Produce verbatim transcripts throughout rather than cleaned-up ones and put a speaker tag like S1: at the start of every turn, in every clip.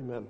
S1: Amen.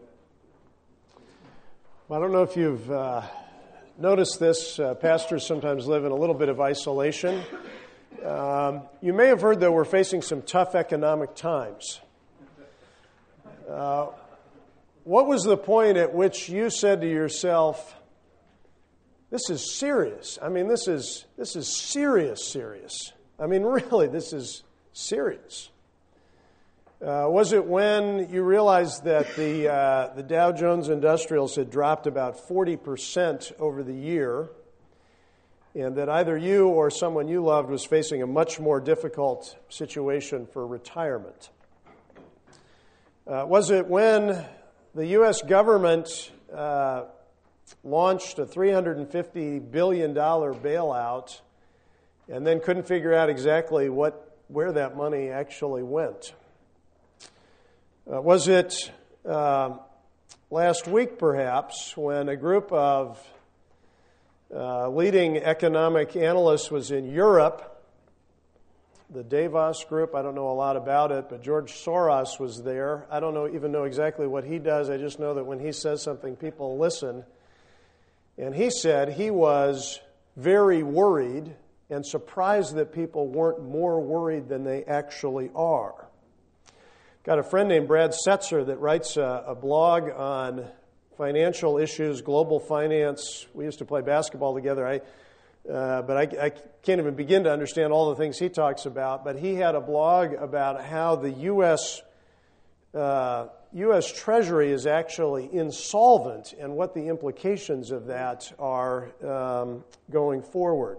S1: Well, I don't know if you've uh, noticed this. Uh, pastors sometimes live in a little bit of isolation. Um, you may have heard, though, we're facing some tough economic times. Uh, what was the point at which you said to yourself, this is serious? I mean, this is this is serious, serious. I mean, really, this is serious. Uh, was it when you realized that the uh, the Dow Jones Industrials had dropped about forty percent over the year, and that either you or someone you loved was facing a much more difficult situation for retirement? Uh, was it when the U S government uh, launched a three hundred fifty billion dollars bailout and then couldn't figure out exactly what where that money actually went? Uh, was it uh, last week, perhaps, when a group of uh, leading economic analysts was in Europe? The Davos group, I don't know a lot about it, but George Soros was there. I don't know even know exactly what he does. I just know that when he says something, people listen. And he said he was very worried and surprised that people weren't more worried than they actually are. Got a friend named Brad Setzer that writes a, a blog on financial issues, global finance. We used to play basketball together, I, uh, but I, I can't even begin to understand all the things he talks about. But he had a blog about how the U S uh, U S Treasury is actually insolvent and what the implications of that are um, going forward.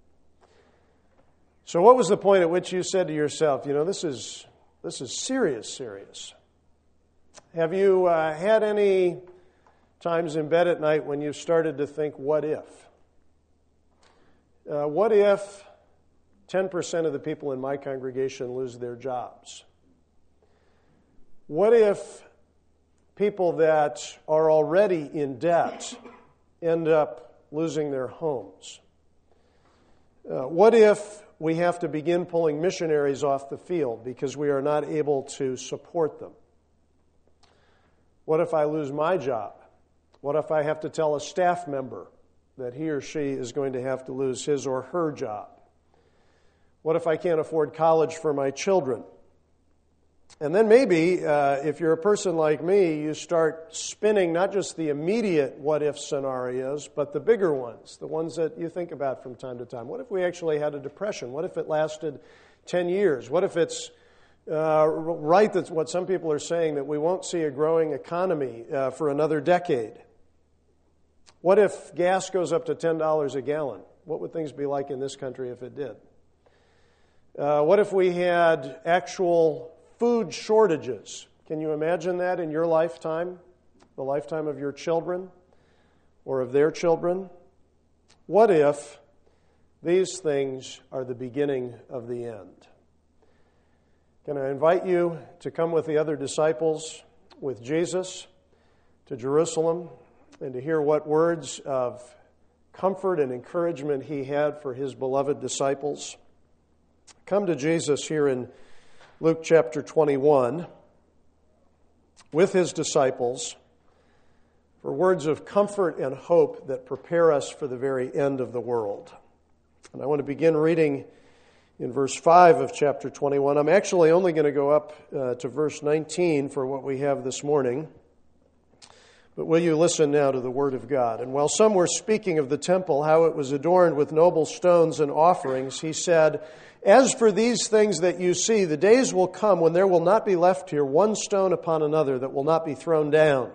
S1: So what was the point at which you said to yourself, you know, this is... This is serious, serious. Have you uh, had any times in bed at night when you started to think, what if? Uh, what if ten percent of the people in my congregation lose their jobs? What if people that are already in debt end up losing their homes? Uh, what if we have to begin pulling missionaries off the field because we are not able to support them? What if I lose my job? What if I have to tell a staff member that he or she is going to have to lose his or her job? What if I can't afford college for my children? And then maybe, uh, if you're a person like me, you start spinning not just the immediate what-if scenarios, but the bigger ones, the ones that you think about from time to time. What if we actually had a depression? What if it lasted ten years? What if it's uh, right that what some people are saying, that we won't see a growing economy uh, for another decade? What if gas goes up to ten dollars a gallon? What would things be like in this country if it did? Uh, what if we had actual food shortages? Can you imagine that in your lifetime, the lifetime of your children or of their children? What if these things are the beginning of the end? Can I invite you to come with the other disciples, with Jesus, to Jerusalem, and to hear what words of comfort and encouragement he had for his beloved disciples? Come to Jesus here in Luke chapter twenty-one, with his disciples, for words of comfort and hope that prepare us for the very end of the world. And I want to begin reading in verse five of chapter twenty-one. I'm actually only going to go up uh, to verse nineteen for what we have this morning. But will you listen now to the word of God? And while some were speaking of the temple, how it was adorned with noble stones and offerings, he said, "As for these things that you see, the days will come when there will not be left here one stone upon another that will not be thrown down."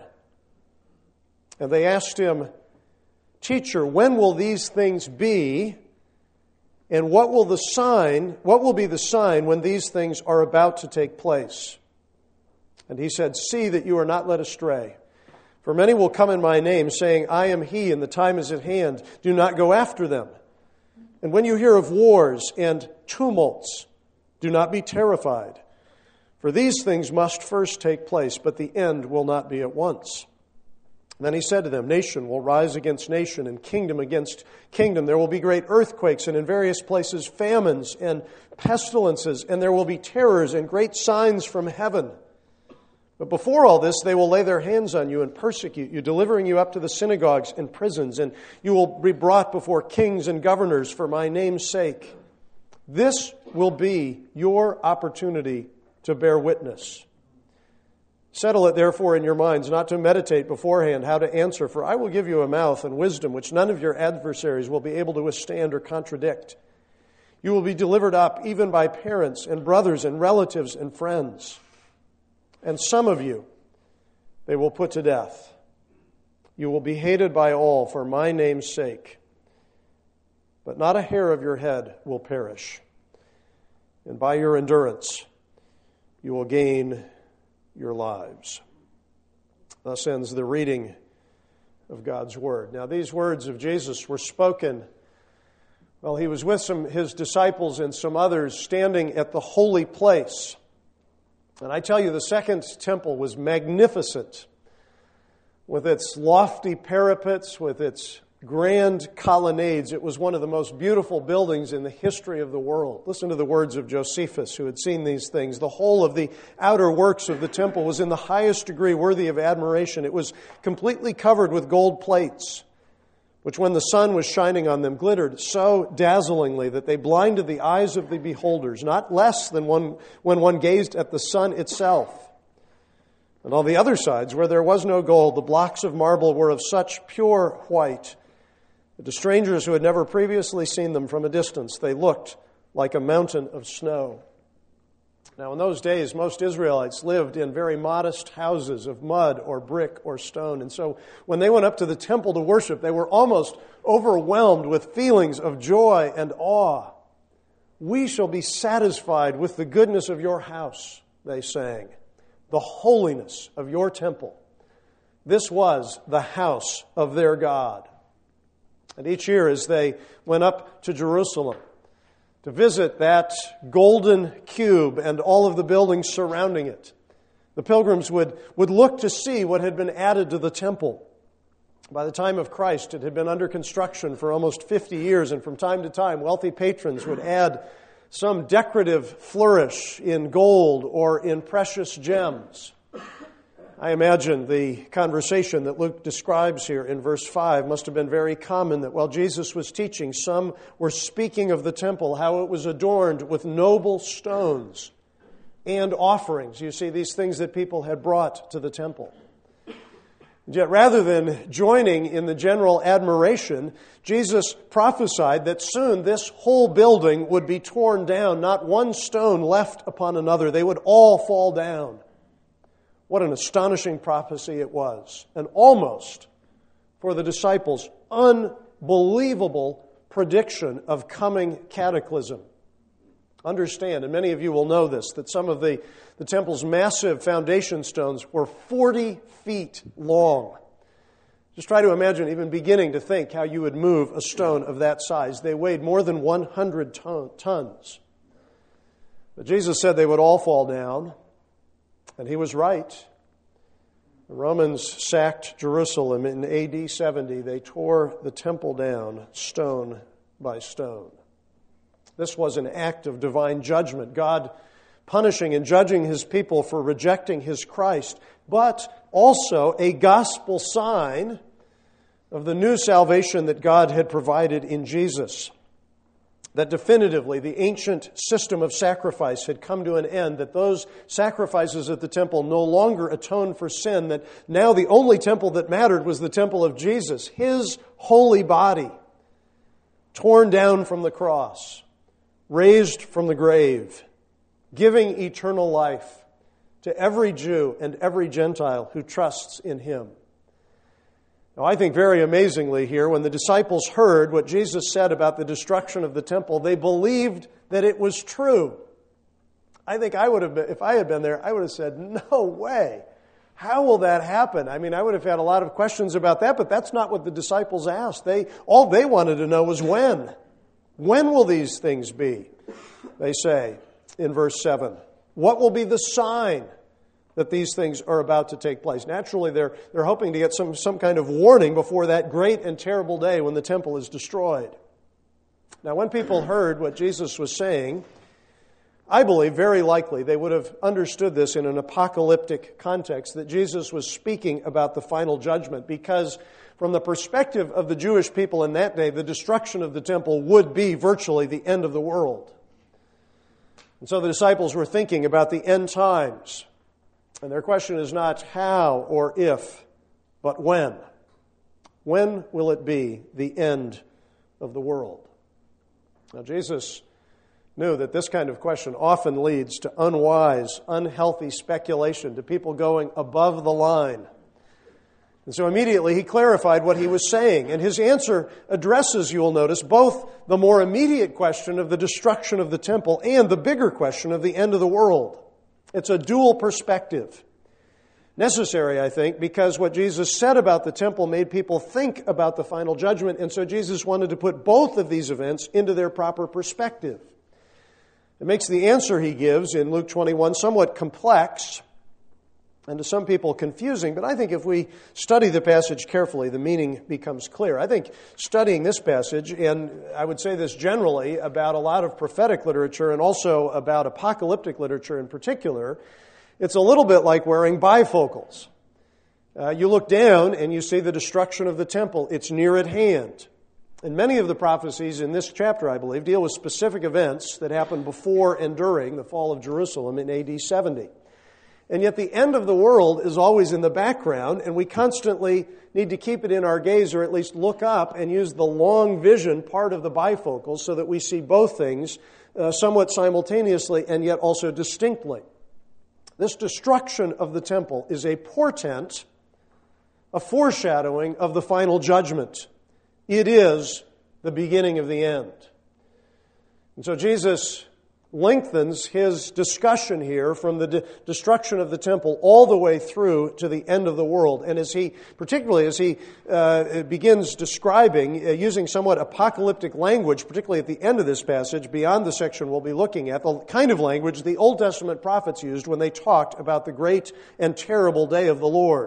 S1: And they asked him, "Teacher, when will these things be? And what will the sign, what will be the sign when these things are about to take place?" And he said, "See that you are not led astray. For many will come in my name, saying, 'I am he, and the time is at hand.' Do not go after them. And when you hear of wars and tumults, do not be terrified. For these things must first take place, but the end will not be at once." And then he said to them, "Nation will rise against nation, and kingdom against kingdom. There will be great earthquakes, and in various places famines and pestilences, and there will be terrors and great signs from heaven. But before all this, they will lay their hands on you and persecute you, delivering you up to the synagogues and prisons, and you will be brought before kings and governors for my name's sake. This will be your opportunity to bear witness. Settle it therefore in your minds not to meditate beforehand how to answer, for I will give you a mouth and wisdom which none of your adversaries will be able to withstand or contradict. You will be delivered up even by parents and brothers and relatives and friends. And some of you they will put to death. You will be hated by all for my name's sake. But not a hair of your head will perish. And by your endurance you will gain your lives. Thus ends the reading of God's Word. Now, these words of Jesus were spoken while he was with some his disciples and some others standing at the holy place. And I tell you, the second temple was magnificent, with its lofty parapets, with its grand colonnades. It was one of the most beautiful buildings in the history of the world. Listen to the words of Josephus, who had seen these things. The whole of the outer works of the temple was in the highest degree worthy of admiration. It was completely covered with gold plates, which when the sun was shining on them glittered so dazzlingly that they blinded the eyes of the beholders, not less than one, when one gazed at the sun itself. And on the other sides, where there was no gold, the blocks of marble were of such pure white that to strangers who had never previously seen them from a distance, they looked like a mountain of snow. Now, in those days, most Israelites lived in very modest houses of mud or brick or stone. And so when they went up to the temple to worship, they were almost overwhelmed with feelings of joy and awe. We shall be satisfied with the goodness of your house, they sang, the holiness of your temple. This was the house of their God. And each year as they went up to Jerusalem to visit that golden cube and all of the buildings surrounding it, the pilgrims would, would look to see what had been added to the temple. By the time of Christ, it had been under construction for almost fifty years, and from time to time, wealthy patrons would add some decorative flourish in gold or in precious gems. I imagine the conversation that Luke describes here in verse five must have been very common, that while Jesus was teaching, some were speaking of the temple, how it was adorned with noble stones and offerings. You see, these things that people had brought to the temple. Yet rather than joining in the general admiration, Jesus prophesied that soon this whole building would be torn down, not one stone left upon another. They would all fall down. What an astonishing prophecy it was, and almost, for the disciples, unbelievable prediction of coming cataclysm. Understand, and many of you will know this, that some of the, the temple's massive foundation stones were forty feet long. Just try to imagine even beginning to think how you would move a stone of that size. They weighed more than one hundred ton, tons. But Jesus said they would all fall down. And he was right. The Romans sacked Jerusalem in A D seventy. They tore the temple down stone by stone. This was an act of divine judgment, God punishing and judging his people for rejecting his Christ, but also a gospel sign of the new salvation that God had provided in Jesus. That definitively the ancient system of sacrifice had come to an end, that those sacrifices at the temple no longer atoned for sin, that now the only temple that mattered was the temple of Jesus, his holy body, torn down from the cross, raised from the grave, giving eternal life to every Jew and every Gentile who trusts in him. Now, I think very amazingly here, when the disciples heard what Jesus said about the destruction of the temple, they believed that it was true. I think I would have been, if I had been there, I would have said, no way. How will that happen? I mean, I would have had a lot of questions about that, but that's not what the disciples asked. They, all they wanted to know was when. When will these things be? They say in verse seven. What will be the sign that these things are about to take place? Naturally, they're, they're hoping to get some, some kind of warning before that great and terrible day when the temple is destroyed. Now, when people heard what Jesus was saying, I believe, very likely, they would have understood this in an apocalyptic context, that Jesus was speaking about the final judgment, because from the perspective of the Jewish people in that day, the destruction of the temple would be virtually the end of the world. And so the disciples were thinking about the end times. And their question is not how or if, but when. When will it be the end of the world? Now, Jesus knew that this kind of question often leads to unwise, unhealthy speculation, to people going above the line. And so immediately he clarified what he was saying. And his answer addresses, you will notice, both the more immediate question of the destruction of the temple and the bigger question of the end of the world. It's a dual perspective. Necessary, I think, because what Jesus said about the temple made people think about the final judgment. And so Jesus wanted to put both of these events into their proper perspective. It makes the answer he gives in Luke twenty-one somewhat complex and to some people confusing, but I think if we study the passage carefully, the meaning becomes clear. I think studying this passage, and I would say this generally about a lot of prophetic literature and also about apocalyptic literature in particular, it's a little bit like wearing bifocals. Uh, you look down and you see the destruction of the temple. It's near at hand. And many of the prophecies in this chapter, I believe, deal with specific events that happened before and during the fall of Jerusalem in A D seventy. And yet the end of the world is always in the background, and we constantly need to keep it in our gaze, or at least look up and use the long vision part of the bifocals so that we see both things uh, somewhat simultaneously and yet also distinctly. This destruction of the temple is a portent, a foreshadowing of the final judgment. It is the beginning of the end. And so Jesus lengthens his discussion here from the de- destruction of the temple all the way through to the end of the world. And as he, particularly as he uh, begins describing, uh, using somewhat apocalyptic language, particularly at the end of this passage, beyond the section we'll be looking at, the kind of language the Old Testament prophets used when they talked about the great and terrible day of the Lord.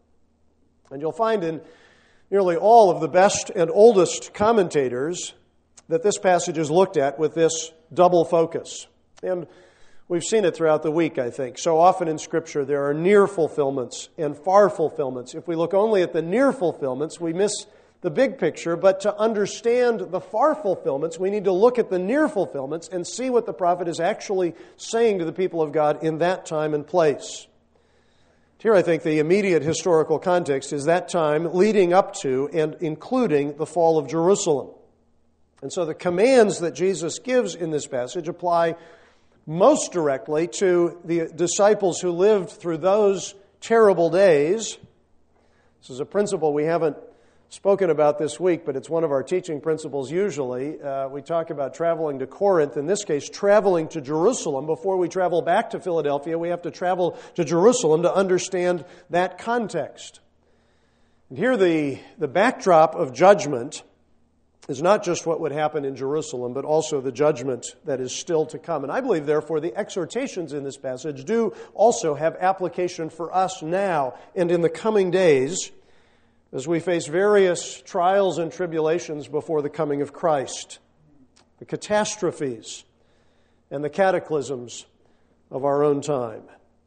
S1: And you'll find in nearly all of the best and oldest commentators that this passage is looked at with this double focus. And we've seen it throughout the week, I think. So often in Scripture there are near fulfillments and far fulfillments. If we look only at the near fulfillments, we miss the big picture. But to understand the far fulfillments, we need to look at the near fulfillments and see what the prophet is actually saying to the people of God in that time and place. Here, I think the immediate historical context is that time leading up to and including the fall of Jerusalem. And so the commands that Jesus gives in this passage apply most directly to the disciples who lived through those terrible days. This is a principle we haven't spoken about this week, but it's one of our teaching principles usually. Uh, we talk about traveling to Corinth. In this case, traveling to Jerusalem. Before we travel back to Philadelphia, we have to travel to Jerusalem to understand that context. And here the, the backdrop of judgment is not just what would happen in Jerusalem, but also the judgment that is still to come. And I believe, therefore, the exhortations in this passage do also have application for us now and in the coming days as we face various trials and tribulations before the coming of Christ, the catastrophes and the cataclysms of our own time.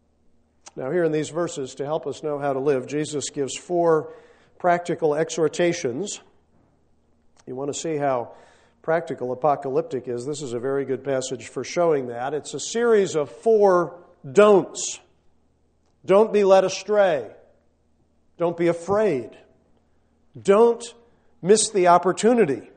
S1: Now, here in these verses, to help us know how to live, Jesus gives four practical exhortations. You want to see how practical apocalyptic is. This is a very good passage for showing that. It's a series of four don'ts. Don't be led astray. Don't be afraid. Don't miss the opportunity.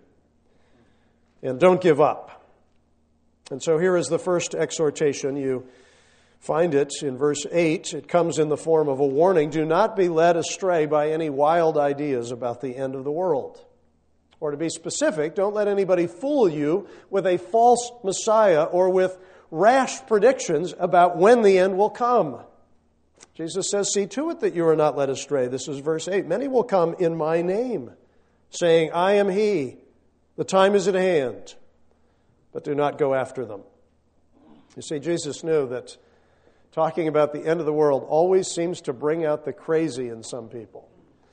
S1: And don't give up. And so here is the first exhortation. You find it in verse eight. It comes in the form of a warning. Do not be led astray by any wild ideas about the end of the world. Or to be specific, don't let anybody fool you with a false Messiah or with rash predictions about when the end will come. Jesus says, see to it that you are not led astray. This is verse eight. Many will come in my name, saying, I am he. The time is at hand. But do not go after them. You see, Jesus knew that talking about the end of the world always seems to bring out the crazy in some people.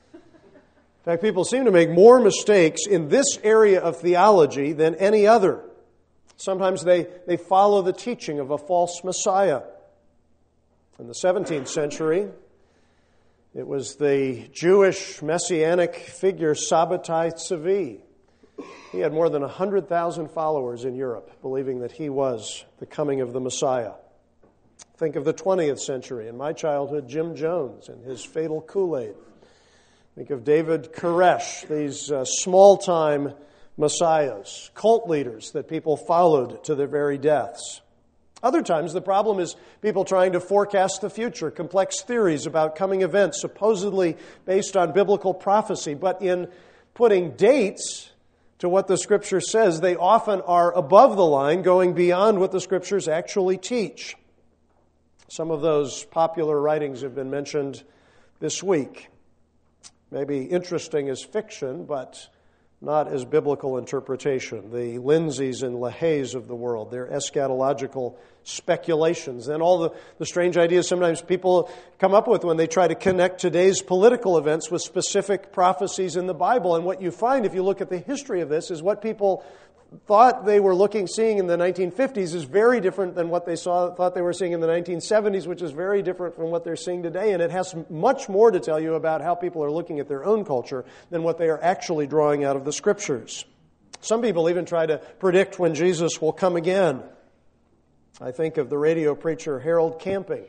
S1: In fact, people seem to make more mistakes in this area of theology than any other. Sometimes they, they follow the teaching of a false Messiah. In the seventeenth century, it was the Jewish messianic figure Sabbatai Tzvi. He had more than one hundred thousand followers in Europe, believing that he was the coming of the Messiah. Think of the twentieth century. In my childhood, Jim Jones and his fatal Kool-Aid. Think of David Koresh, these uh, small-time messiahs, cult leaders that people followed to their very deaths. Other times, the problem is people trying to forecast the future, complex theories about coming events, supposedly based on biblical prophecy. But in putting dates to what the Scripture says, they often are above the line, going beyond what the Scriptures actually teach. Some of those popular writings have been mentioned this week. Maybe interesting as fiction, but not as biblical interpretation. The Lindsays and LaHaye's of the world, their eschatological speculations, and all the, the strange ideas sometimes people come up with when they try to connect today's political events with specific prophecies in the Bible. And what you find, if you look at the history of this, is what people thought they were looking, seeing in the nineteen fifties is very different than what they saw, thought they were seeing in the nineteen seventies, which is very different from what they're seeing today. And it has much more to tell you about how people are looking at their own culture than what they are actually drawing out of the Scriptures. Some people even try to predict when Jesus will come again. I think of the radio preacher Harold Camping.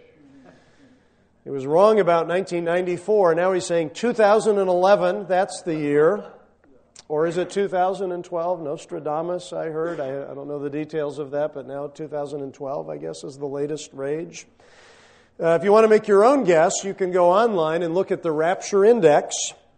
S1: He was wrong about nineteen ninety-four. Now he's saying two thousand eleven, that's the year. Or is it two thousand twelve? Nostradamus, I heard. I, I don't know the details of that, but now two thousand twelve, I guess, is the latest rage. Uh, if you want to make your own guess, you can go online and look at the Rapture Index,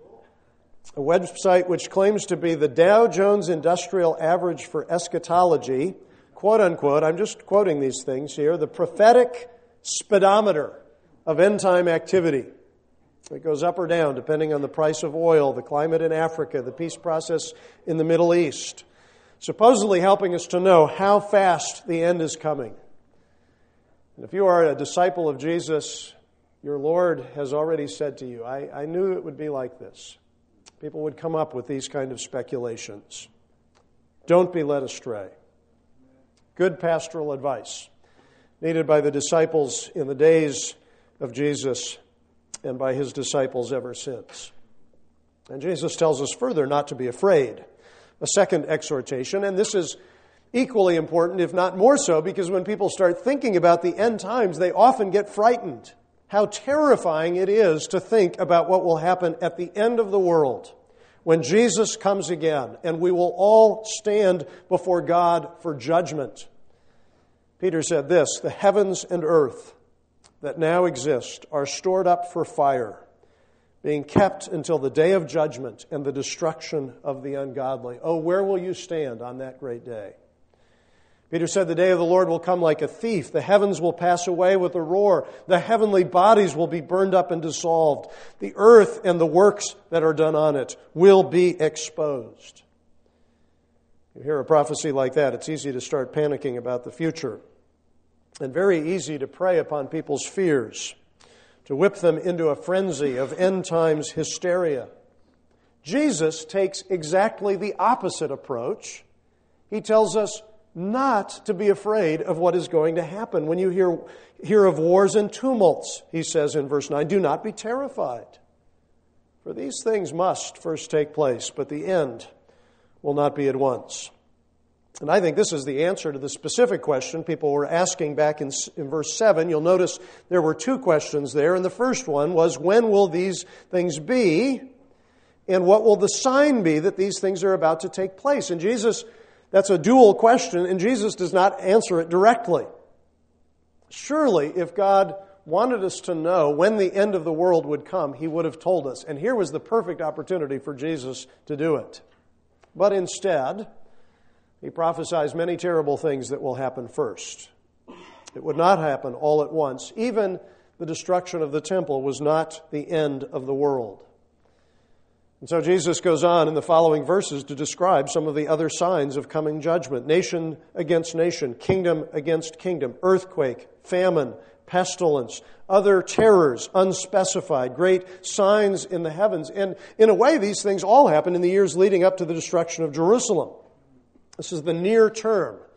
S1: a website which claims to be the Dow Jones Industrial Average for Eschatology, quote unquote, I'm just quoting these things here, the prophetic speedometer of end-time activity. It goes up or down depending on the price of oil, the climate in Africa, the peace process in the Middle East, supposedly helping us to know how fast the end is coming. And if you are a disciple of Jesus, your Lord has already said to you, I, I knew it would be like this. People would come up with these kind of speculations. Don't be led astray. Good pastoral advice needed by the disciples in the days of Jesus and by his disciples ever since. And Jesus tells us further not to be afraid. A second exhortation, and this is equally important, if not more so, because when people start thinking about the end times, they often get frightened. How terrifying it is to think about what will happen at the end of the world when Jesus comes again, and we will all stand before God for judgment. Peter said this, the heavens and earth that now exist are stored up for fire, being kept until the day of judgment and the destruction of the ungodly. Oh, where will you stand on that great day? Peter said the day of the Lord will come like a thief. The heavens will pass away with a roar. The heavenly bodies will be burned up and dissolved. The earth and the works that are done on it will be exposed. You hear a prophecy like that, it's easy to start panicking about the future. And very easy to prey upon people's fears, to whip them into a frenzy of end times hysteria. Jesus takes exactly the opposite approach. He tells us not to be afraid of what is going to happen. When you hear, hear of wars and tumults, he says in verse nine, do not be terrified. For these things must first take place, but the end will not be at once. And I think this is the answer to the specific question people were asking back in, in verse seven. You'll notice there were two questions there, and the first one was, when will these things be? And what will the sign be that these things are about to take place? And Jesus, that's a dual question, and Jesus does not answer it directly. Surely, if God wanted us to know when the end of the world would come, he would have told us. And here was the perfect opportunity for Jesus to do it. But instead, he prophesies many terrible things that will happen first. It would not happen all at once. Even the destruction of the temple was not the end of the world. And so Jesus goes on in the following verses to describe some of the other signs of coming judgment. Nation against nation, kingdom against kingdom, earthquake, famine, pestilence, other terrors, unspecified, great signs in the heavens. And in a way, these things all happened in the years leading up to the destruction of Jerusalem. This is the near term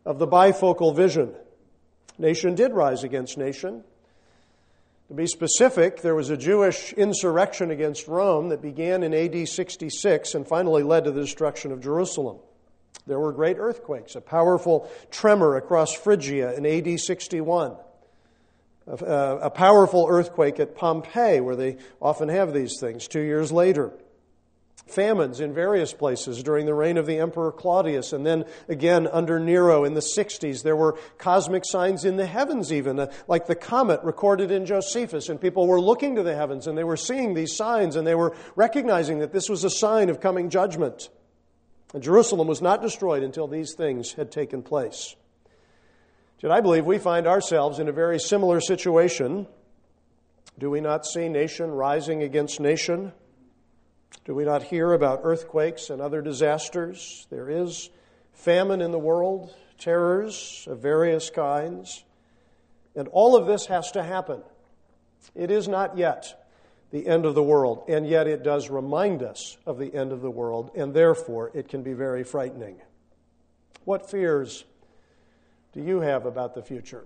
S1: of the bifocal vision. Nation did rise against nation. To be specific, there was a Jewish insurrection against Rome that began in A D sixty-six and finally led to the destruction of Jerusalem. There were great earthquakes, a powerful tremor across Phrygia in A D sixty-one, a, a powerful earthquake at Pompeii, where they often have these things, two years later. Famines in various places during the reign of the Emperor Claudius, and then again under Nero in the sixties. There were cosmic signs in the heavens even, uh, like the comet recorded in Josephus, and people were looking to the heavens and they were seeing these signs and they were recognizing that this was a sign of coming judgment. And Jerusalem was not destroyed until these things had taken place. Yet I believe we find ourselves in a very similar situation. Do we not see nation rising against nation? Do we not hear about earthquakes and other disasters? There is famine in the world, terrors of various kinds, and all of this has to happen. It is not yet the end of the world, and yet it does remind us of the end of the world, and therefore it can be very frightening. What fears do you have about the future?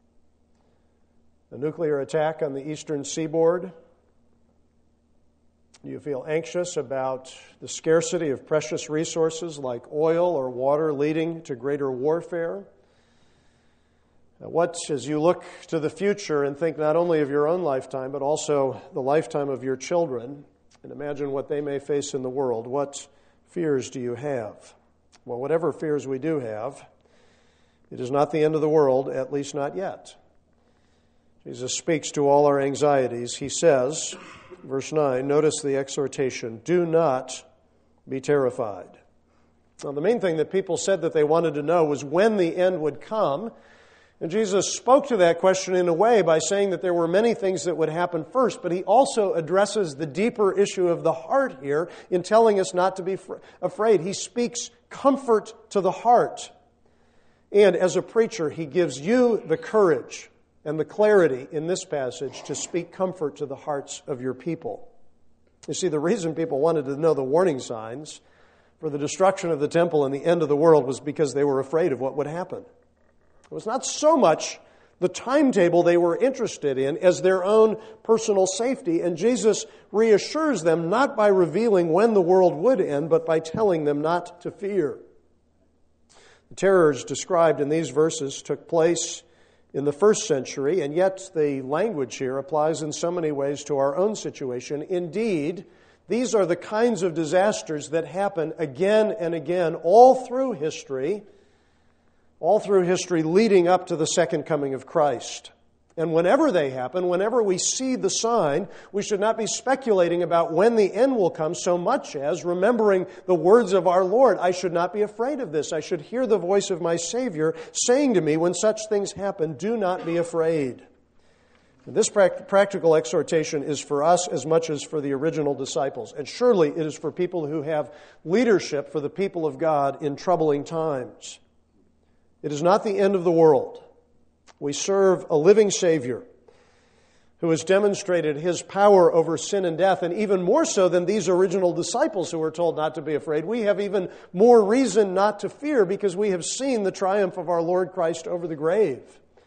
S1: A nuclear attack on the eastern seaboard? Do you feel anxious about the scarcity of precious resources like oil or water leading to greater warfare? What, as you look to the future and think not only of your own lifetime, but also the lifetime of your children, and imagine what they may face in the world, what fears do you have? Well, whatever fears we do have, it is not the end of the world, at least not yet. Jesus speaks to all our anxieties. He says, verse nine, notice the exhortation, do not be terrified. Now, the main thing that people said that they wanted to know was when the end would come. And Jesus spoke to that question in a way by saying that there were many things that would happen first, but he also addresses the deeper issue of the heart here in telling us not to be afraid. He speaks comfort to the heart. And as a preacher, he gives you the courage and the clarity in this passage to speak comfort to the hearts of your people. You see, the reason people wanted to know the warning signs for the destruction of the temple and the end of the world was because they were afraid of what would happen. It was not so much the timetable they were interested in as their own personal safety, and Jesus reassures them not by revealing when the world would end, but by telling them not to fear. The terrors described in these verses took place in the first century, and yet the language here applies in so many ways to our own situation. Indeed, these are the kinds of disasters that happen again and again all through history, all through history leading up to the second coming of Christ. And whenever they happen, whenever we see the sign, we should not be speculating about when the end will come so much as remembering the words of our Lord. I should not be afraid of this. I should hear the voice of my Savior saying to me when such things happen, do not be afraid. And this practical exhortation is for us as much as for the original disciples. And surely it is for people who have leadership for the people of God in troubling times. It is not the end of the world. We serve a living Savior who has demonstrated His power over sin and death, and even more so than these original disciples who were told not to be afraid. We have even more reason not to fear because we have seen the triumph of our Lord Christ over the grave.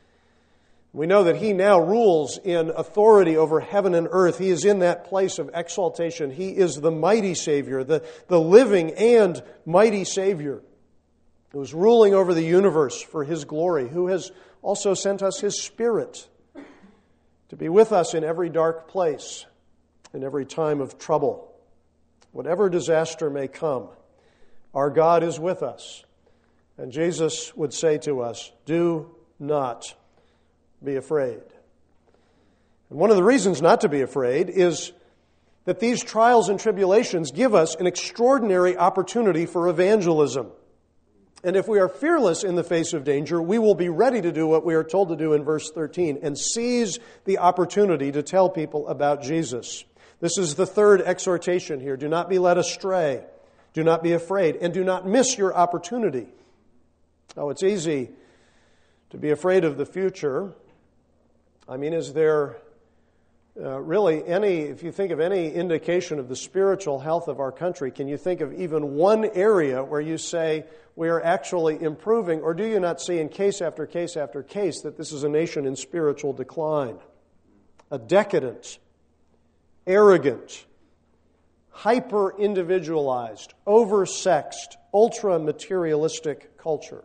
S1: We know that He now rules in authority over heaven and earth. He is in that place of exaltation. He is the mighty Savior, the, the living and mighty Savior who is ruling over the universe for His glory, who has also sent us His Spirit to be with us in every dark place, in every time of trouble. Whatever disaster may come, our God is with us. And Jesus would say to us, do not be afraid. And one of the reasons not to be afraid is that these trials and tribulations give us an extraordinary opportunity for evangelism. And if we are fearless in the face of danger, we will be ready to do what we are told to do in verse thirteen and seize the opportunity to tell people about Jesus. This is the third exhortation here. Do not be led astray. Do not be afraid. And do not miss your opportunity. Oh, it's easy to be afraid of the future. I mean, is there Uh, really, any if you think of any indication of the spiritual health of our country, can you think of even one area where you say we are actually improving, or do you not see in case after case after case that this is a nation in spiritual decline? A decadent, arrogant, hyper-individualized, over-sexed, ultra-materialistic culture.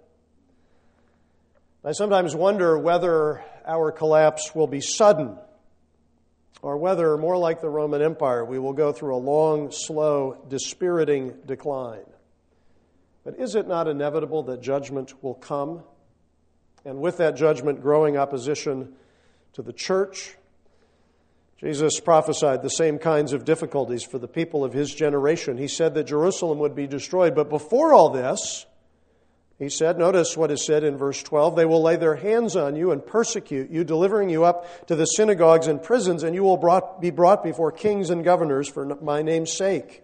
S1: I sometimes wonder whether our collapse will be sudden, or whether, more like the Roman Empire, we will go through a long, slow, dispiriting decline. But is it not inevitable that judgment will come? And with that judgment, growing opposition to the church. Jesus prophesied the same kinds of difficulties for the people of his generation. He said that Jerusalem would be destroyed. But before all this, he said, notice what is said in verse twelve, they will lay their hands on you and persecute you, delivering you up to the synagogues and prisons, and you will brought, be brought before kings and governors for my name's sake.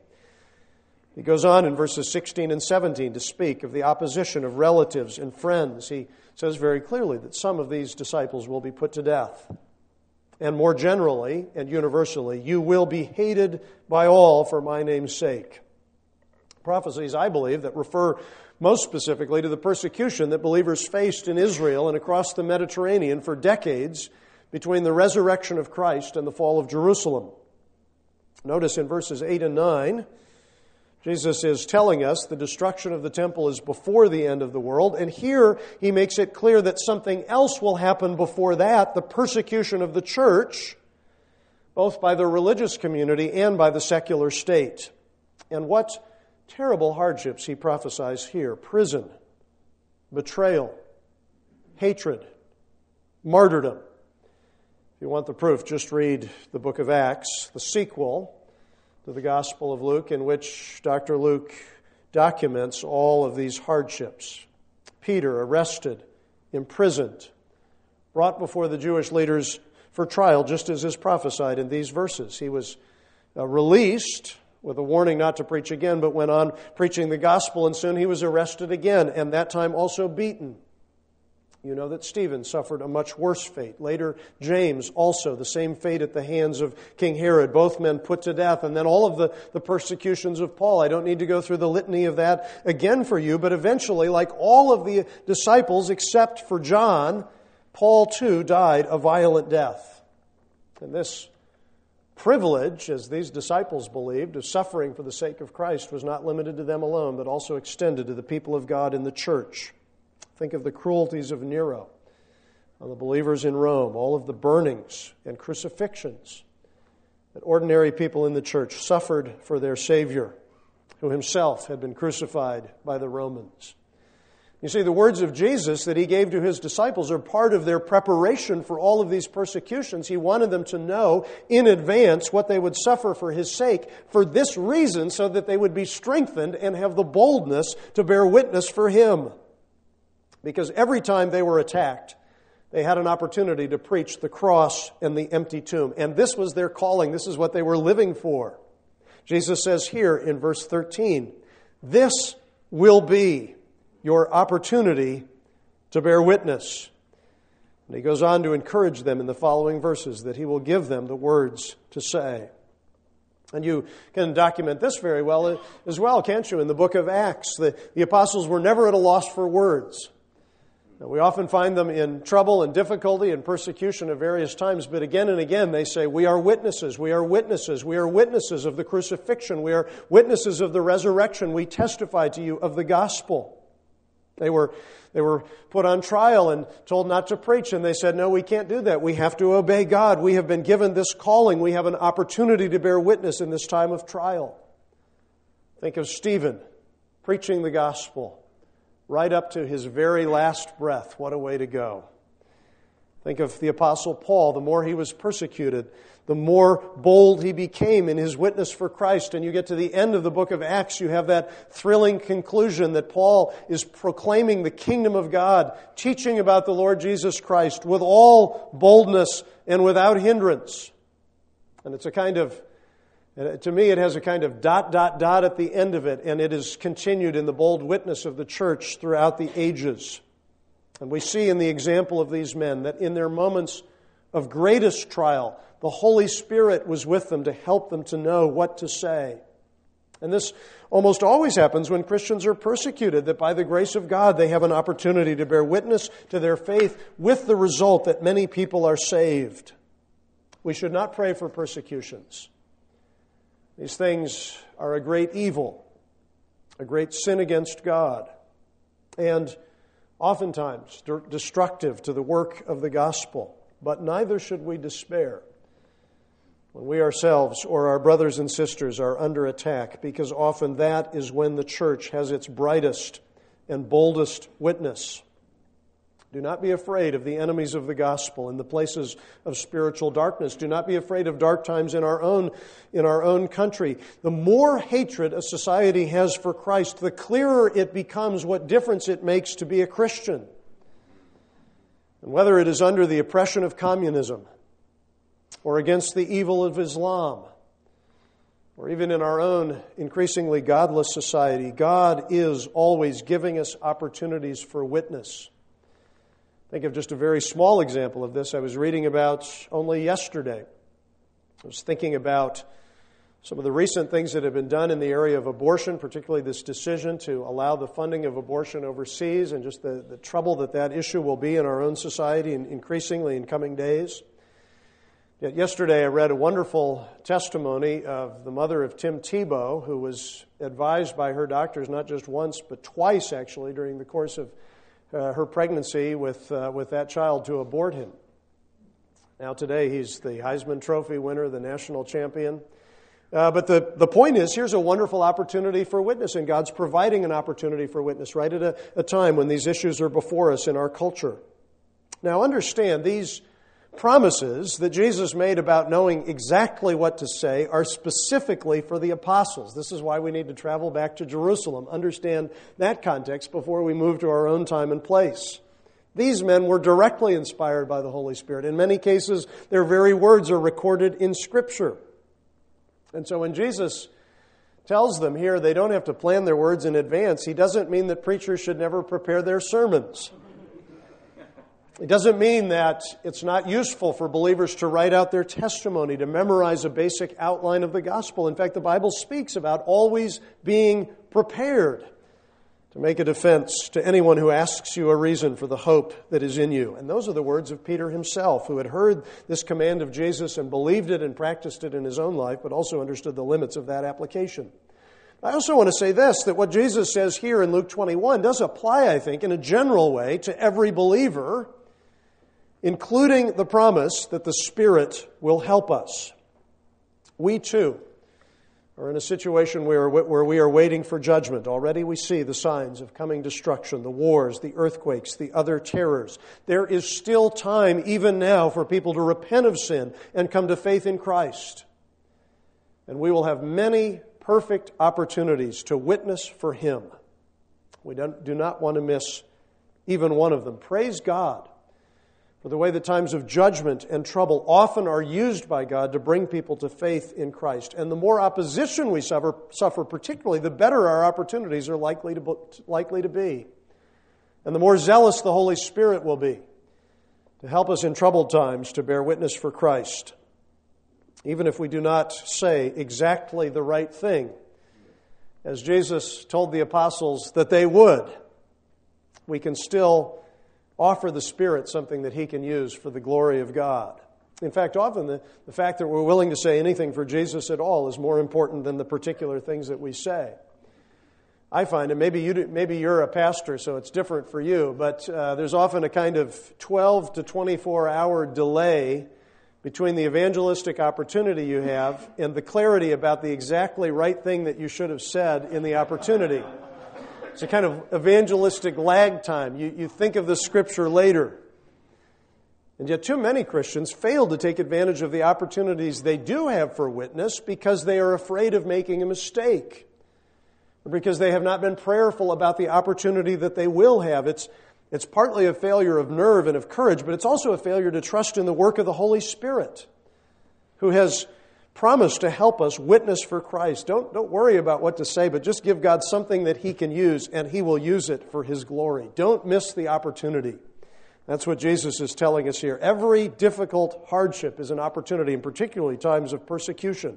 S1: He goes on in verses sixteen and seventeen to speak of the opposition of relatives and friends. He says very clearly that some of these disciples will be put to death. And more generally and universally, you will be hated by all for my name's sake. Prophecies, I believe, that refer most specifically to the persecution that believers faced in Israel and across the Mediterranean for decades between the resurrection of Christ and the fall of Jerusalem. Notice in verses eight and nine, Jesus is telling us the destruction of the temple is before the end of the world, and here he makes it clear that something else will happen before that, the persecution of the church, both by the religious community and by the secular state. And what terrible hardships he prophesies here: prison, betrayal, hatred, martyrdom. If you want the proof, just read the book of Acts, the sequel to the Gospel of Luke, in which Doctor Luke documents all of these hardships. Peter arrested, imprisoned, brought before the Jewish leaders for trial, just as is prophesied in these verses. He was uh, released with a warning not to preach again, but went on preaching the gospel, and soon he was arrested again, and that time also beaten. You know that Stephen suffered a much worse fate. Later, James also, the same fate at the hands of King Herod, both men put to death. And then all of the, the persecutions of Paul. I don't need to go through the litany of that again for you, but eventually, like all of the disciples except for John, Paul too died a violent death. And this privilege, as these disciples believed, of suffering for the sake of Christ was not limited to them alone, but also extended to the people of God in the church. Think of the cruelties of Nero on the believers in Rome, all of the burnings and crucifixions that ordinary people in the church suffered for their Savior, who himself had been crucified by the Romans. You see, the words of Jesus that he gave to his disciples are part of their preparation for all of these persecutions. He wanted them to know in advance what they would suffer for his sake, for this reason, so that they would be strengthened and have the boldness to bear witness for him. Because every time they were attacked, they had an opportunity to preach the cross and the empty tomb. And this was their calling. This is what they were living for. Jesus says here in verse thirteen, this will be your opportunity to bear witness. And he goes on to encourage them in the following verses that he will give them the words to say. And you can document this very well as well, can't you? In the book of Acts, the, the apostles were never at a loss for words. Now, we often find them in trouble and difficulty and persecution at various times, but again and again they say, we are witnesses, we are witnesses, we are witnesses of the crucifixion, we are witnesses of the resurrection, we testify to you of the gospel. They were, they were put on trial and told not to preach, and they said, no, we can't do that. We have to obey God. We have been given this calling. We have an opportunity to bear witness in this time of trial. Think of Stephen preaching the gospel right up to his very last breath. What a way to go. Think of the Apostle Paul. The more he was persecuted, the more bold he became in his witness for Christ. And you get to the end of the book of Acts, you have that thrilling conclusion that Paul is proclaiming the kingdom of God, teaching about the Lord Jesus Christ with all boldness and without hindrance. And it's a kind of, to me, it has a kind of dot, dot, dot at the end of it, and it is continued in the bold witness of the church throughout the ages. And we see in the example of these men that in their moments of greatest trial, The Holy Spirit was with them to help them to know what to say. And this almost always happens when Christians are persecuted, that by the grace of God they have an opportunity to bear witness to their faith with the result that many people are saved. We should not pray for persecutions. These things are a great evil, a great sin against God, and oftentimes destructive to the work of the gospel. But neither should we despair when we ourselves or our brothers and sisters are under attack, because often that is when the church has its brightest and boldest witness. Do not be afraid of the enemies of the gospel in the places of spiritual darkness. Do not be afraid of dark times in our own, in our own country. The more hatred a society has for Christ, the clearer it becomes what difference it makes to be a Christian. And whether it is under the oppression of communism, or against the evil of Islam, or even in our own increasingly godless society, God is always giving us opportunities for witness. Think of just a very small example of this I was reading about only yesterday. I was thinking about some of the recent things that have been done in the area of abortion, particularly this decision to allow the funding of abortion overseas, and just the, the trouble that that issue will be in our own society and increasingly in coming days. Yet yesterday I read a wonderful testimony of the mother of Tim Tebow, who was advised by her doctors not just once but twice actually during the course of uh, her pregnancy with uh, with that child to abort him. Now today he's the Heisman Trophy winner, the national champion. Uh, but the, the point is, here's a wonderful opportunity for witness, and God's providing an opportunity for witness right at a, a time when these issues are before us in our culture. Now understand, these promises that Jesus made about knowing exactly what to say are specifically for the apostles. This is why we need to travel back to Jerusalem, understand that context before we move to our own time and place. These men were directly inspired by the Holy Spirit. In many cases, their very words are recorded in Scripture. And so when Jesus tells them here they don't have to plan their words in advance, He doesn't mean that preachers should never prepare their sermons. It doesn't mean that it's not useful for believers to write out their testimony, to memorize a basic outline of the gospel. In fact, the Bible speaks about always being prepared to make a defense to anyone who asks you a reason for the hope that is in you. And those are the words of Peter himself, who had heard this command of Jesus and believed it and practiced it in his own life, but also understood the limits of that application. I also want to say this, that what Jesus says here in Luke twenty-one does apply, I think, in a general way to every believer, including the promise that the Spirit will help us. We too are in a situation where, where we are waiting for judgment. Already we see the signs of coming destruction, the wars, the earthquakes, the other terrors. There is still time, even now, for people to repent of sin and come to faith in Christ. And we will have many perfect opportunities to witness for Him. We don't, do not want to miss even one of them. Praise God for the way the times of judgment and trouble often are used by God to bring people to faith in Christ. And the more opposition we suffer, suffer particularly, the better our opportunities are likely to, likely to be. And the more zealous the Holy Spirit will be to help us in troubled times to bear witness for Christ. Even if we do not say exactly the right thing, as Jesus told the apostles that they would, we can still offer the Spirit something that He can use for the glory of God. In fact, often the, the fact that we're willing to say anything for Jesus at all is more important than the particular things that we say. I find, and maybe, you do, maybe you're a pastor, so it's different for you, but uh, there's often a kind of twelve to twenty-four hour delay between the evangelistic opportunity you have and the clarity about the exactly right thing that you should have said in the opportunity. It's a kind of evangelistic lag time. You, you think of the Scripture later. And yet too many Christians fail to take advantage of the opportunities they do have for witness because they are afraid of making a mistake, or because they have not been prayerful about the opportunity that they will have. It's, it's partly a failure of nerve and of courage, but it's also a failure to trust in the work of the Holy Spirit, who has promised to help us witness for Christ. Don't, don't worry about what to say, but just give God something that He can use, and He will use it for His glory. Don't miss the opportunity That's what Jesus is telling us here. Every difficult hardship is an opportunity, and particularly times of persecution.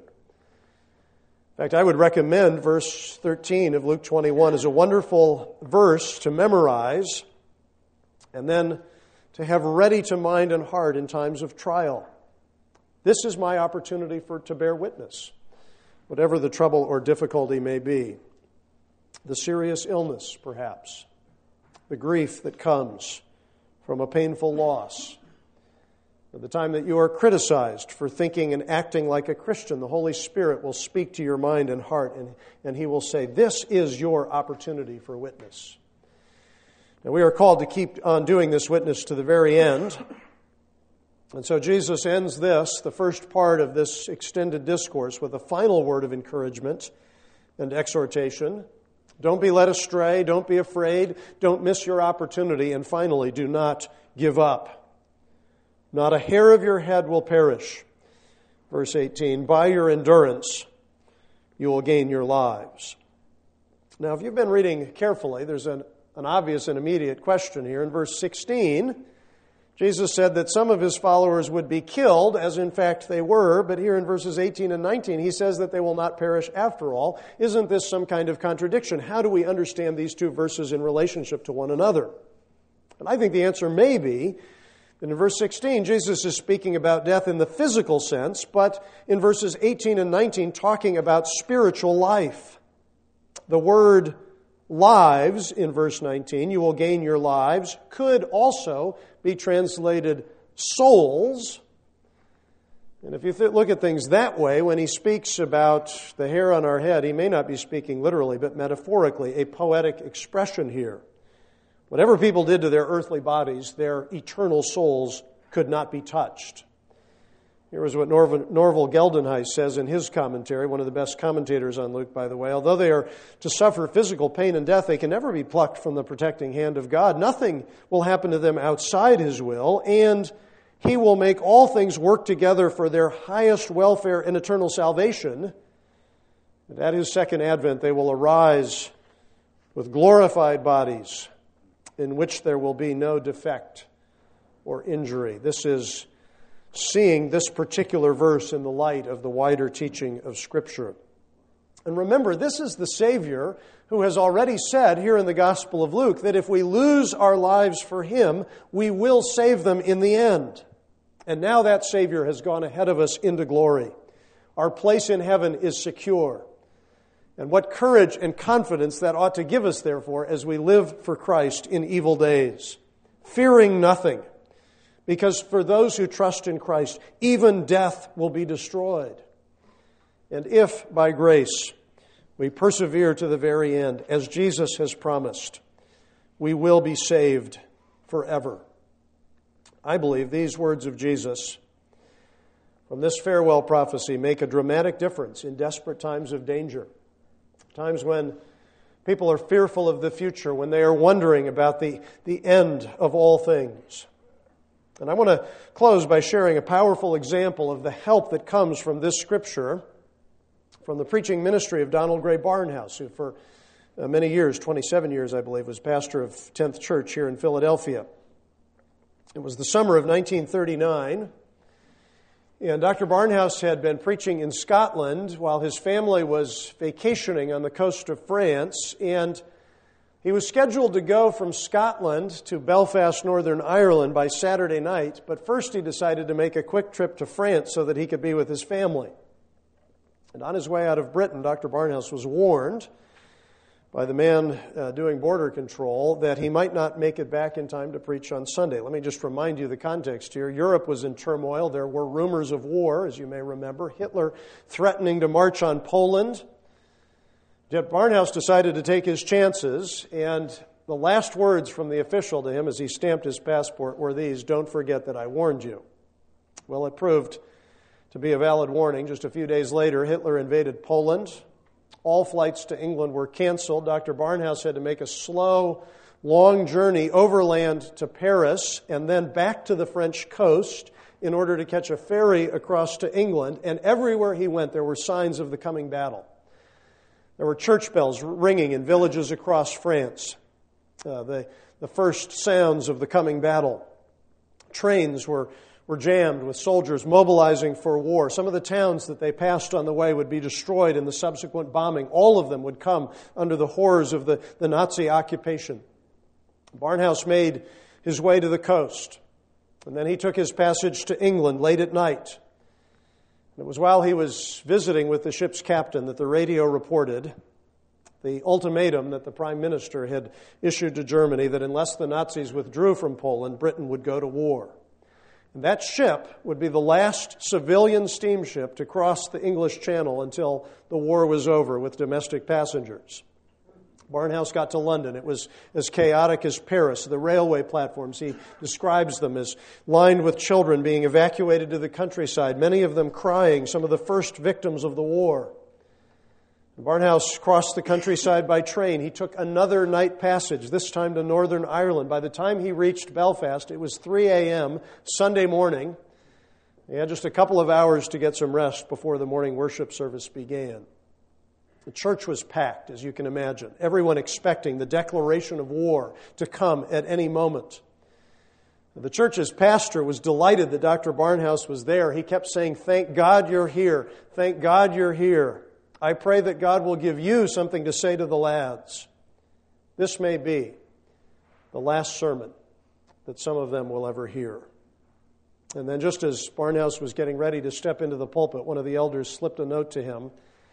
S1: In fact, I would recommend verse thirteen of Luke twenty-one as a wonderful verse to memorize and then to have ready to mind and heart in times of trial. This is my opportunity for to bear witness, whatever the trouble or difficulty may be. The serious illness, perhaps. The grief that comes from a painful loss. At the time that you are criticized for thinking and acting like a Christian, the Holy Spirit will speak to your mind and heart, and, and He will say, this is your opportunity for witness. Now, we are called to keep on doing this witness to the very end. And so Jesus ends this, the first part of this extended discourse, with a final word of encouragement and exhortation. Don't be led astray. Don't be afraid. Don't miss your opportunity. And finally, do not give up. Not a hair of your head will perish. Verse eighteen, by your endurance you will gain your lives. Now, if you've been reading carefully, there's an, an obvious and immediate question here. In verse sixteen, Jesus said that some of His followers would be killed, as in fact they were, but here in verses eighteen and nineteen, He says that they will not perish after all. Isn't this some kind of contradiction? How do we understand these two verses in relationship to one another? And I think the answer may be that in verse sixteen, Jesus is speaking about death in the physical sense, but in verses eighteen and nineteen, talking about spiritual life. The word lives in verse nineteen, you will gain your lives, could also be translated souls. And if you th- look at things that way, when He speaks about the hair on our head, He may not be speaking literally, but metaphorically, a poetic expression here. Whatever people did to their earthly bodies, their eternal souls could not be touched. Here is what Norv- Norval Geldenhuis says in his commentary, one of the best commentators on Luke, by the way. Although they are to suffer physical pain and death, they can never be plucked from the protecting hand of God. Nothing will happen to them outside His will, and He will make all things work together for their highest welfare and eternal salvation. And at His second advent, they will arise with glorified bodies in which there will be no defect or injury. This is seeing this particular verse in the light of the wider teaching of Scripture. And remember, this is the Savior who has already said here in the Gospel of Luke that if we lose our lives for Him, we will save them in the end. And now that Savior has gone ahead of us into glory. Our place in heaven is secure. And what courage and confidence that ought to give us, therefore, as we live for Christ in evil days, fearing nothing. Because for those who trust in Christ, even death will be destroyed. And if, by grace, we persevere to the very end, as Jesus has promised, we will be saved forever. I believe these words of Jesus from this farewell prophecy make a dramatic difference in desperate times of danger. Times when people are fearful of the future, when they are wondering about the, the end of all things. And I want to close by sharing a powerful example of the help that comes from this Scripture, from the preaching ministry of Donald Gray Barnhouse, who for many years, twenty-seven years I believe, was pastor of tenth Church here in Philadelphia. It was the summer of nineteen thirty-nine, and Doctor Barnhouse had been preaching in Scotland while his family was vacationing on the coast of France, and he was scheduled to go from Scotland to Belfast, Northern Ireland by Saturday night, but first he decided to make a quick trip to France so that he could be with his family. And on his way out of Britain, Doctor Barnhouse was warned by the man uh, doing border control that he might not make it back in time to preach on Sunday. Let me just remind you the context here. Europe was in turmoil. There were rumors of war, as you may remember. Hitler threatening to march on Poland. Yet Barnhouse decided to take his chances, and the last words from the official to him as he stamped his passport were these: "Don't forget that I warned you." Well, it proved to be a valid warning. Just a few days later, Hitler invaded Poland. All flights to England were canceled. Doctor Barnhouse had to make a slow, long journey overland to Paris and then back to the French coast in order to catch a ferry across to England. And everywhere he went, there were signs of the coming battle. There were church bells ringing in villages across France, uh, the, the first sounds of the coming battle. trains were, were jammed with soldiers mobilizing for war. Some of the towns that they passed on the way would be destroyed in the subsequent bombing. All of them would come under the horrors of the, the Nazi occupation. Barnhouse made his way to the coast, and then he took his passage to England late at night. It was while he was visiting with the ship's captain that the radio reported the ultimatum that the Prime Minister had issued to Germany that unless the Nazis withdrew from Poland, Britain would go to war. And that ship would be the last civilian steamship to cross the English Channel until the war was over with domestic passengers. Barnhouse got to London. It was as chaotic as Paris. The railway platforms, he describes them as lined with children being evacuated to the countryside, many of them crying, some of the first victims of the war. Barnhouse crossed the countryside by train. He took another night passage, this time to Northern Ireland. By the time he reached Belfast, it was three a.m., Sunday morning. He had just a couple of hours to get some rest before the morning worship service began. The church was packed, as you can imagine, everyone expecting the declaration of war to come at any moment. The church's pastor was delighted that Doctor Barnhouse was there. He kept saying, "Thank God you're here. Thank God you're here. I pray that God will give you something to say to the lads." This may be the last sermon that some of them will ever hear. And then just as Barnhouse was getting ready to step into the pulpit, one of the elders slipped a note to him.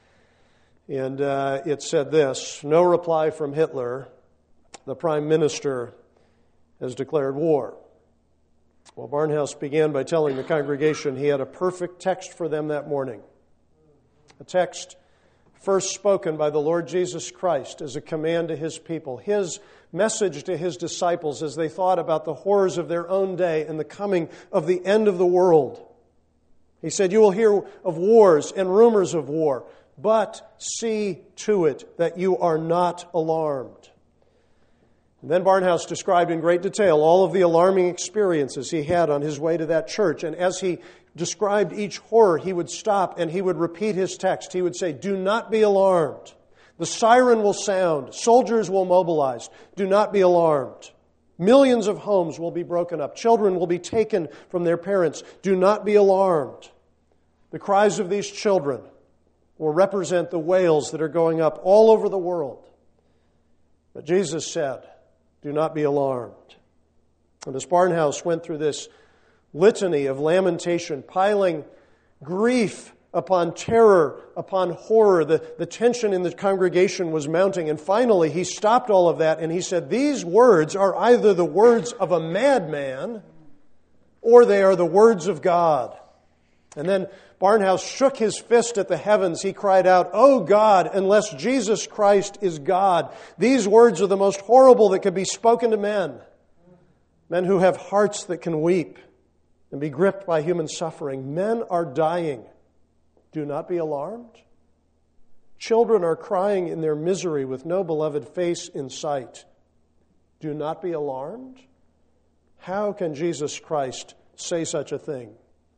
S1: And uh, it said this: "No reply from Hitler. The Prime Minister has declared war." Well, Barnhouse began by telling the congregation he had a perfect text for them that morning. A text first spoken by the Lord Jesus Christ as a command to His people. His message to His disciples as they thought about the horrors of their own day and the coming of the end of the world. He said, "You will hear of wars and rumors of war, but see to it that you are not alarmed." And then Barnhouse described in great detail all of the alarming experiences he had on his way to that church. And as he described each horror, he would stop and he would repeat his text. He would say, "Do not be alarmed. The siren will sound. Soldiers will mobilize. Do not be alarmed. Millions of homes will be broken up. Children will be taken from their parents. Do not be alarmed. The cries of these children will represent the wails that are going up all over the world." But Jesus said, "Do not be alarmed." And as Barnhouse went through this litany of lamentation, piling grief upon terror, upon horror, the, the tension in the congregation was mounting. And finally, he stopped all of that and he said, "These words are either the words of a madman or they are the words of God." And then Barnhouse shook his fist at the heavens. He cried out, "Oh God, unless Jesus Christ is God." These words are the most horrible that could be spoken to men. Men who have hearts that can weep and be gripped by human suffering. Men are dying. Do not be alarmed. Children are crying in their misery with no beloved face in sight. Do not be alarmed. How can Jesus Christ say such a thing?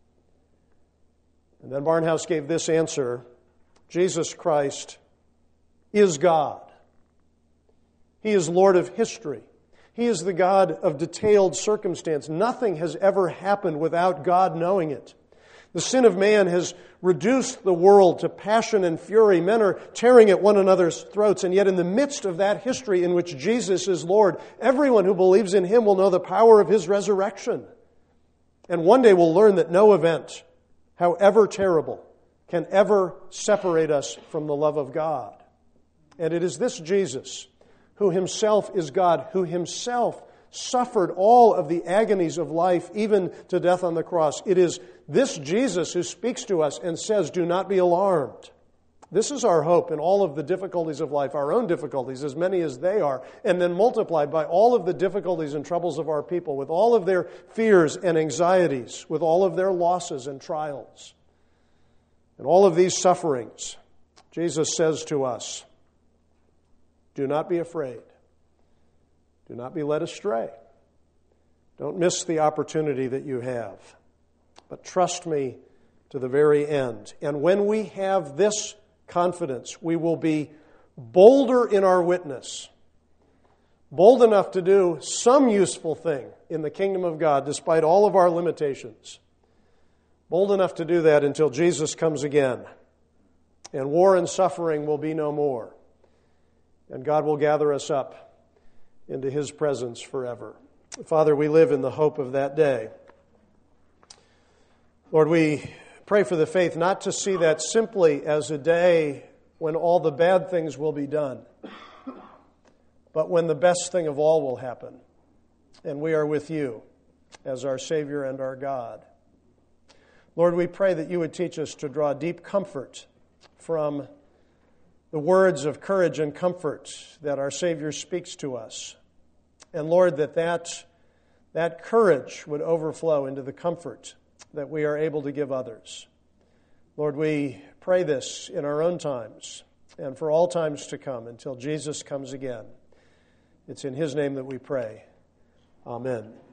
S1: And then Barnhouse gave this answer: Jesus Christ is God. He is Lord of history. He is the God of detailed circumstance. Nothing has ever happened without God knowing it. The sin of man has reduced the world to passion and fury. Men are tearing at one another's throats, and yet in the midst of that history in which Jesus is Lord, everyone who believes in Him will know the power of His resurrection. And one day will learn that no event, however terrible, can ever separate us from the love of God. And it is this Jesus, who Himself is God, who Himself suffered all of the agonies of life, even to death on the cross. It is this Jesus who speaks to us and says, "Do not be alarmed." This is our hope in all of the difficulties of life, our own difficulties, as many as they are, and then multiplied by all of the difficulties and troubles of our people, with all of their fears and anxieties, with all of their losses and trials. And all of these sufferings, Jesus says to us, do not be afraid. Do not be led astray. Don't miss the opportunity that you have, but trust me to the very end. And when we have this confidence, we will be bolder in our witness, bold enough to do some useful thing in the kingdom of God despite all of our limitations. Bold enough to do that until Jesus comes again, and war and suffering will be no more, and God will gather us up into His presence forever. Father, we live in the hope of that day. Lord, we pray for the faith not to see that simply as a day when all the bad things will be done, but when the best thing of all will happen, and we are with You as our Savior and our God. Lord, we pray that You would teach us to draw deep comfort from the words of courage and comfort that our Savior speaks to us. And Lord, that that, that courage would overflow into the comfort that we are able to give others. Lord, we pray this in our own times and for all times to come until Jesus comes again. It's in His name that we pray. Amen.